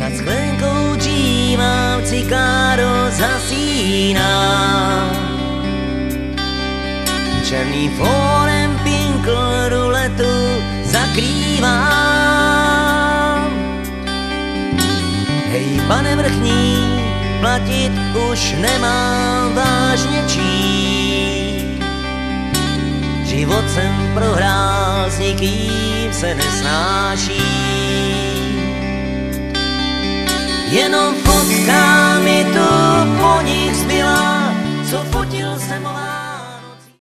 Nad sklenkou dříva cikáro zhasíná. Černý fórem pinkl ruletu zakrývá. Hej, pane vrchní, platit už nemám vážně čím. Život jsem prohrál, s nikým se nesnáším. Jenom fotka mi tu po nich zbyla, co fotil jsem